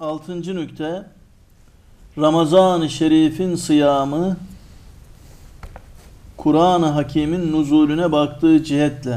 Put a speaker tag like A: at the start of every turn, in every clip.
A: Altıncı nükte, Ramazan-ı Şerif'in sıyamı Kur'an-ı Hakîm'in nuzulüne baktığı cihetle.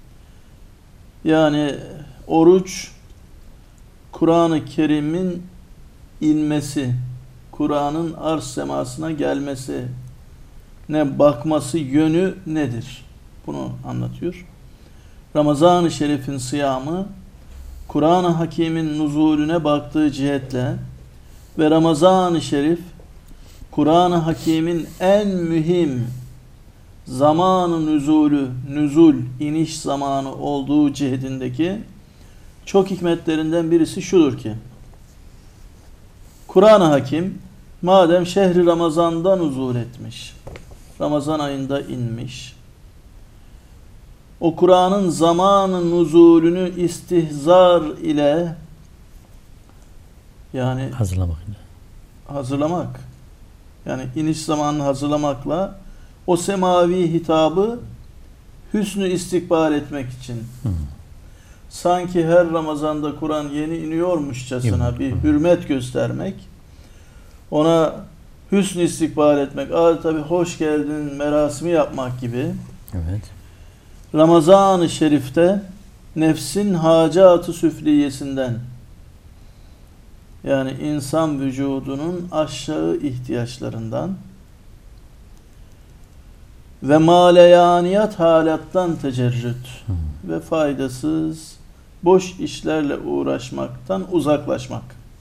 A: Yani oruç Kur'an-ı Kerim'in inmesi, Kur'an'ın arz semasına gelmesi ne bakması yönü nedir? Bunu anlatıyor. Ramazan-ı Şerif'in sıyamı Kur'an-ı Hakîm'in nuzulüne baktığı cihetle ve Ramazan-ı Şerif Kur'an-ı Hakîm'in en mühim zamanı nüzul, iniş zamanı olduğu cihetindeki çok hikmetlerinden birisi şudur ki, Kur'an-ı Hakîm madem şehri Ramazan'da nuzul etmiş, Ramazan ayında inmiş, o Kur'an'ın zamanı nuzulünü istihzar ile, yani hazırlamak, yani iniş zamanını hazırlamakla o semavi hitabı hüsnü istikbal etmek için sanki her Ramazan'da Kur'an yeni iniyormuşçasına bir hürmet göstermek, ona hüsnü istikbal etmek, adeta bir hoş geldin merasimi yapmak gibi.
B: Evet.
A: Ramazan-ı Şerif'te nefsin hacat-ı süfliyesinden, yani insan vücudunun aşağı ihtiyaçlarından ve maleyaniyat halattan tecerrüt ve faydasız boş işlerle uğraşmaktan uzaklaşmak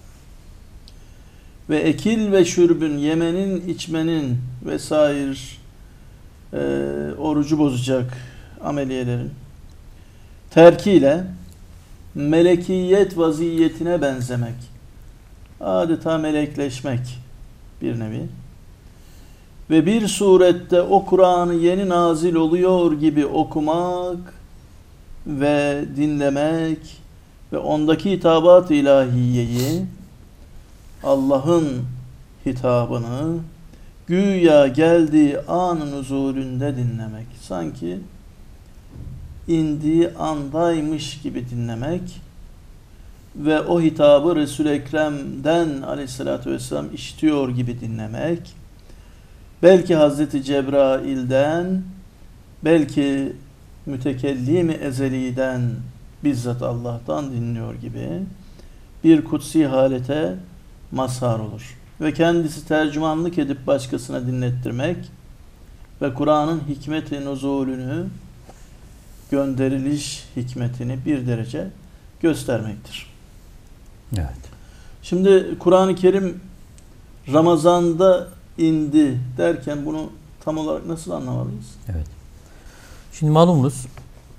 A: ve ekil ve şürbün, yemenin, içmenin vesaire orucu bozacak ameliyelerin terkiyle melekiyet vaziyetine benzemek, adeta melekleşmek bir nevi ve bir surette o Kur'an'ı yeni nazil oluyor gibi okumak ve dinlemek ve ondaki hitabat-ı ilahiyeyi, Allah'ın hitabını güya geldiği an-ı nuzulünde dinlemek, sanki indiği andaymış gibi dinlemek ve o hitabı Resul-i Ekrem'den aleyhissalatü vesselam işitiyor gibi dinlemek, belki Hazreti Cebrail'den, belki mütekellim-i ezeli'den, bizzat Allah'tan dinliyor gibi bir kutsi halete mazhar olur. Ve kendisi tercümanlık edip başkasına dinlettirmek ve Kur'an'ın hikmet-i nuzulünü, gönderiliş hikmetini bir derece göstermektir.
B: Evet.
A: Şimdi Kur'an-ı Kerim Ramazan'da indi derken bunu tam olarak nasıl anlamalıyız?
B: Evet. Şimdi malumunuz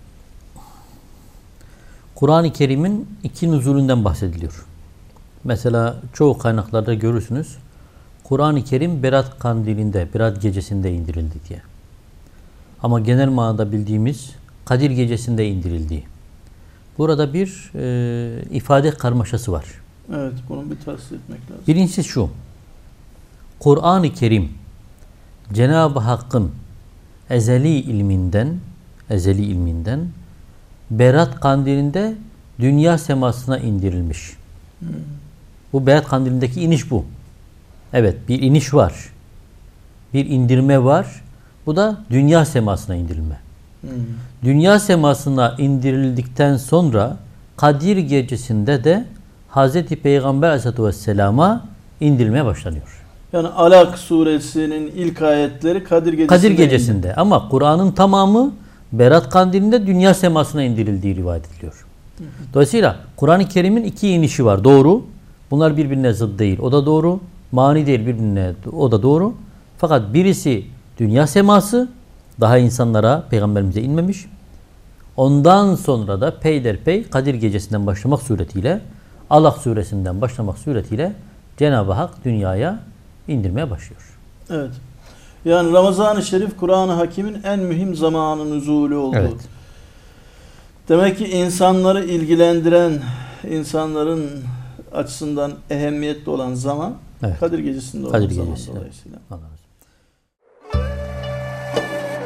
B: Kur'an-ı Kerim'in iki nuzulünden bahsediliyor. Mesela çoğu kaynaklarda görürsünüz Kur'an-ı Kerim Berat kandilinde, Berat gecesinde indirildi diye. Ama genel manada bildiğimiz Kadir gecesinde indirildiği. Burada bir ifade karmaşası var.
A: Evet, bunu bir tahsis etmek lazım.
B: Birincisi şu: Kur'an-ı Kerim Cenab-ı Hakk'ın ezeli ilminden Berat kandilinde dünya semasına indirilmiş. Bu Berat kandilindeki iniş bu. Evet, bir iniş var. Bir indirme var. Bu da dünya semasına indirilme. Dünya semasına indirildikten sonra Kadir gecesinde de Hz. Peygamber Aleyhisselatü Vesselam'a indirilmeye başlanıyor.
A: Yani Alak suresinin ilk ayetleri Kadir gecesinde.
B: Ama Kur'an'ın tamamı Berat kandilinde dünya semasına indirildiği rivayet ediliyor. Dolayısıyla Kur'an-ı Kerim'in iki inişi var. Doğru. Bunlar birbirine zıt değil. O da doğru. Mani değil birbirine. O da doğru. Fakat birisi dünya seması, daha insanlara, peygamberimize inmemiş. Ondan sonra da peyderpey Kadir gecesinden başlamak suretiyle, Alak suresinden başlamak suretiyle Cenab-ı Hak dünyaya indirmeye başlıyor.
A: Evet. Yani Ramazan-ı Şerif Kur'an-ı Hakîm'in en mühim zamanı nüzulü oldu.
B: Evet.
A: Demek ki insanları ilgilendiren, insanların açısından ehemmiyetli olan zaman Kadir gecesinde olan zaman dolayısıyla.
B: Allah razı olsun.